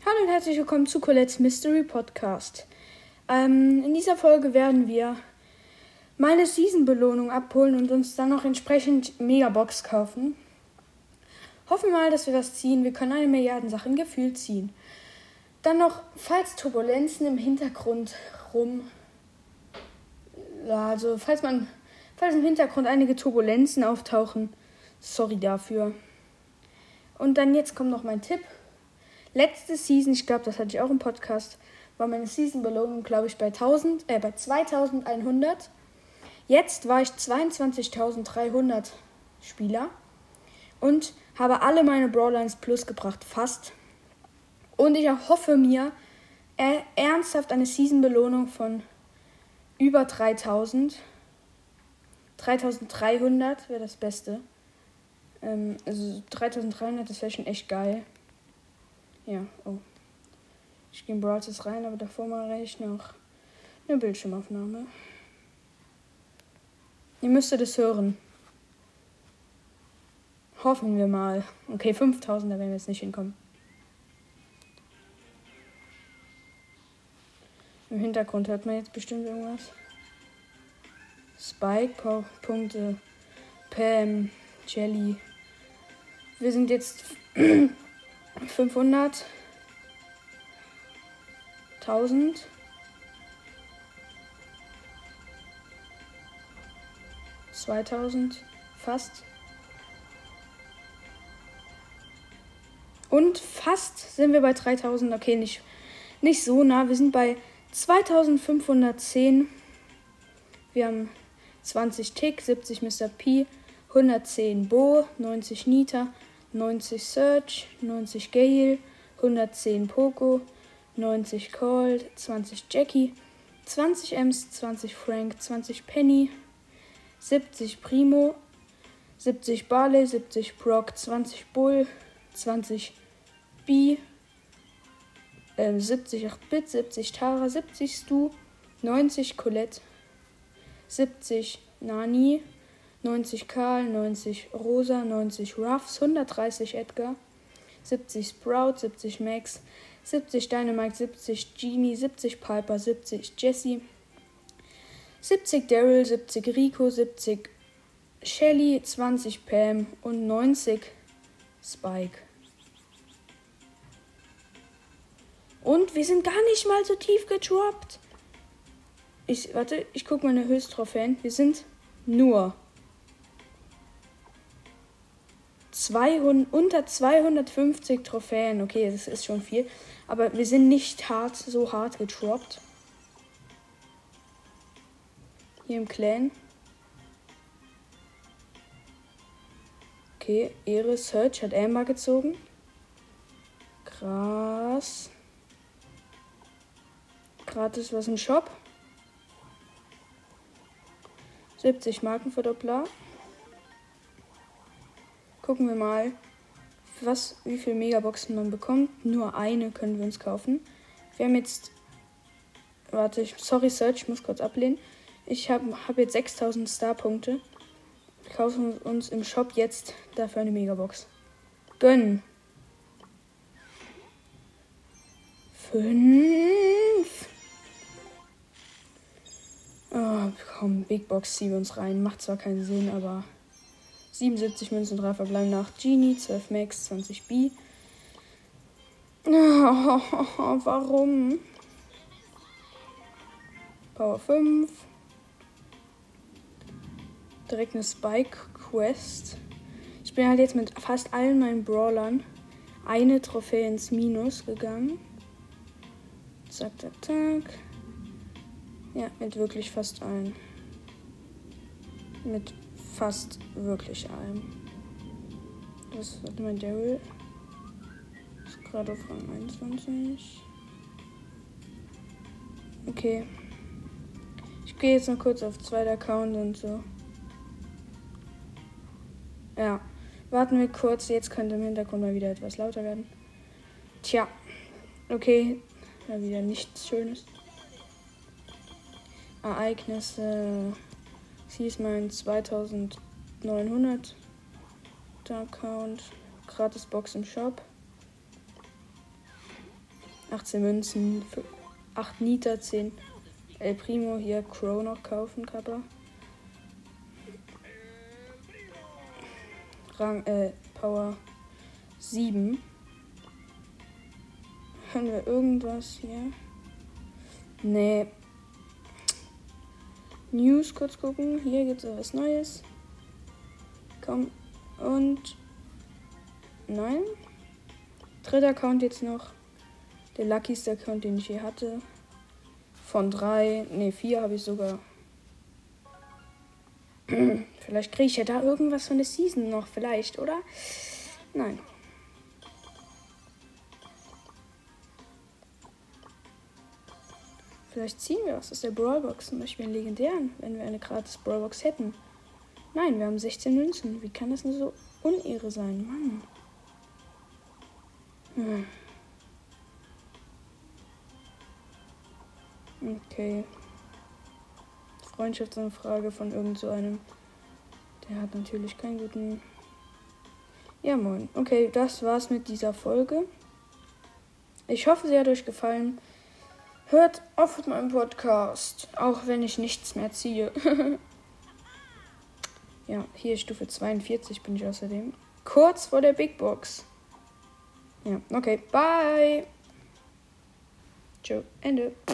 Hallo und herzlich willkommen zu Colette's Mystery Podcast. In dieser Folge werden wir meine Season-Belohnung abholen und uns dann noch entsprechend Megabox kaufen. Hoffen mal, dass wir das ziehen. Wir können 1 Milliarde Sachen gefühlt ziehen. Dann noch, falls Turbulenzen im Hintergrund falls im Hintergrund einige Turbulenzen auftauchen, sorry dafür. Und dann jetzt kommt noch mein Tipp. Letzte Season, ich glaube, das hatte ich auch im Podcast, war meine Season-Belohnung, glaube ich, bei 2100. Jetzt war ich 22.300 Spieler und habe alle meine Brawler ins Plus gebracht, fast. Und ich erhoffe mir ernsthaft eine Season-Belohnung von über 3000. 3300 wäre das Beste. Also 3300, das wäre schon echt geil. Ja, oh. Ich gehe in Brawl Stars rein, aber davor mache ich noch eine Bildschirmaufnahme. Ihr müsstet es hören. Hoffen wir mal. Okay, 5000, da werden wir jetzt nicht hinkommen. Im Hintergrund hört man jetzt bestimmt irgendwas. Spike, Punkte, Pam, Jelly. Wir sind jetzt 500, 1000, 2000, fast. Und fast sind wir bei 3000. Okay, nicht so nah. Wir sind bei 2510. Wir haben 20 Tick, 70 Mr. P, 110 Bo, 90 Nita, 90 Search, 90 Gale, 110 Poco, 90 Colt, 20 Jackie, 20 Ems, 20 Frank, 20 Penny, 70 Primo, 70 Barley, 70 Brock, 20 Bull, 20 B, 70 8-Bit, 70 Tara, 70 Stu, 90 Colette, 70 Nani, 90 Karl, 90 Rosa, 90 Ruffs, 130 Edgar, 70 Sprout, 70 Max, 70 Dynamite, 70 Genie, 70 Piper, 70 Jessie, 70 Daryl, 70 Rico, 70 Shelly, 20 Pam und 90 Spike. Und wir sind gar nicht mal so tief gedroppt. Ich gucke meine Höchsttrophäen. Wir sind nur unter 250 Trophäen. Okay, das ist schon viel. Aber wir sind nicht so hart gedroppt. Hier im Clan. Okay, Ehre Search hat Amber gezogen. Krass. Gratis was im Shop. 70 Markenverdoppler. Gucken wir mal, wie viele Megaboxen man bekommt. Nur eine können wir uns kaufen. Wir haben jetzt... sorry Search, ich muss kurz ablehnen. Ich hab jetzt 6000 Starpunkte. Wir kaufen uns im Shop jetzt dafür eine Megabox. Gönnen. 5. Oh, komm, Big Box ziehen wir uns rein. Macht zwar keinen Sinn, aber 77 Münzen, 3 verbleiben nach Genie, 12 Max, 20 B. Oh, warum? Power 5. Direkt eine Spike Quest. Ich bin halt jetzt mit fast allen meinen Brawlern eine Trophäe ins Minus gegangen. Zack, zack, zack. Ja, mit wirklich fast allen. Mit fast wirklich allem. Das hat mein Daryl. Ist gerade auf Rang 21. Okay. Ich gehe jetzt noch kurz auf zweiter Account und so. Ja. Warten wir kurz. Jetzt könnte im Hintergrund mal wieder etwas lauter werden. Tja. Okay. Mal wieder nichts Schönes. Ereignisse. Sie ist mein 2900 Account. Gratis Box im Shop. 18 Münzen, 8 Nita, 10 El Primo, hier Crow noch kaufen, Kappa. Power 7. Hören wir irgendwas hier? Nee. News kurz gucken. Hier gibt es was Neues. Komm. Und. Nein. Dritter Account jetzt noch. Der luckyste Account, den ich je hatte. Von 3. Ne, 4 habe ich sogar. Vielleicht kriege ich ja da irgendwas von der Season noch. Vielleicht, oder? Nein. Vielleicht ziehen wir was aus der Brawlbox. Zum Beispiel einen legendären, wenn wir eine gratis Brawlbox hätten. Nein, wir haben 16 Münzen. Wie kann das nur so unehre sein? Mann. Okay. Freundschaftsanfrage von irgend so einem. Der hat natürlich keinen guten... Ja, moin. Okay, das war's mit dieser Folge. Ich hoffe, sie hat euch gefallen. Hört auf meinem Podcast, auch wenn ich nichts mehr ziehe. Ja, hier Stufe 42 bin ich außerdem. Kurz vor der Big Box. Ja, okay, bye. Ciao, Ende.